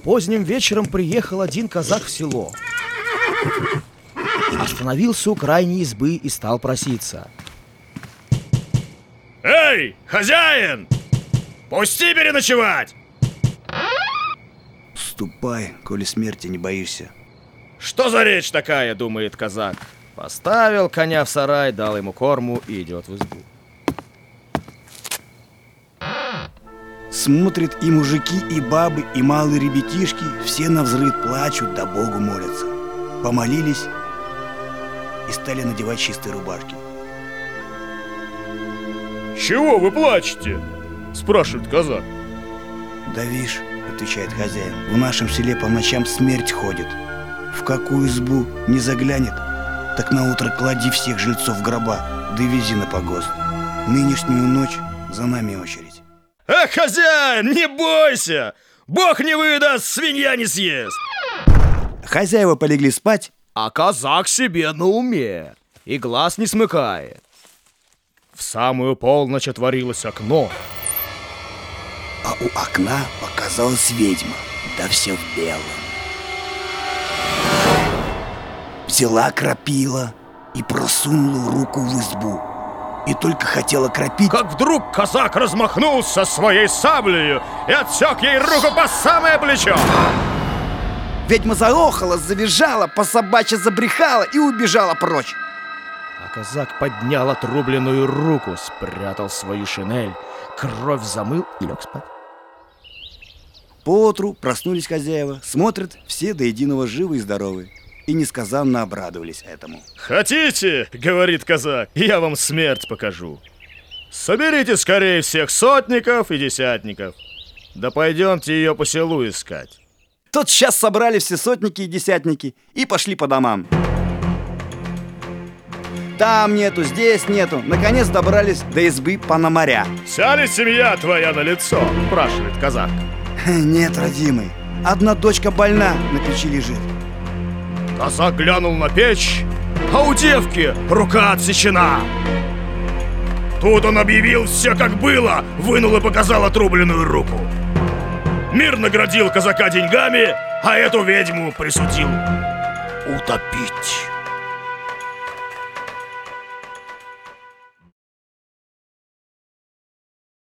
Поздним вечером приехал один казак в село. Остановился у крайней избы и стал проситься. Эй, хозяин! Пусти переночевать! Ступай, коли смерти не боишься. Что за речь такая, думает казак. Поставил коня в сарай, дал ему корму и идет в избу. Смотрят и мужики, и бабы, и малые ребятишки, все навзрыд плачут, да Богу молятся. Помолились и стали надевать чистые рубашки. Чего вы плачете? Спрашивает казак. Да вишь, отвечает хозяин, в нашем селе по ночам смерть ходит. В какую избу не заглянет, так наутро клади всех жильцов в гроба, да вези на погост. Нынешнюю ночь за нами очередь. Эх, хозяин, не бойся! Бог не выдаст, свинья не съест! Хозяева полегли спать, А казак себе на уме и глаз не смыкает. В самую полночь отворилось окно. а у окна показалась ведьма, да все в белом. Взяла крапила и просунула руку в избу. И только хотела кропить, Как вдруг казак размахнулся своей саблею и отсек ей руку по самое плечо. ведьма заохала, завизжала, по-собачьи забрехала и убежала прочь. А казак поднял отрубленную руку, спрятал свою шинель, кровь замыл и лег спать. Поутру проснулись хозяева, смотрят, все до единого живы и здоровы, и несказанно обрадовались этому. Хотите, говорит казак, я вам смерть покажу. Соберите скорее всех сотников и десятников. Да пойдемте ее по селу искать. Тотчас собрали все сотники и десятники и пошли по домам. Там нету, здесь нету. Наконец добрались до избы Пономаря. Вся ли семья твоя на лицо? Спрашивает казак. Нет, родимый, одна дочка больна, на печи лежит. Казак глянул на печь, а у девки рука отсечена. Тут он объявил все как было, вынул и показал отрубленную руку. Мир наградил казака деньгами, а эту ведьму присудил утопить.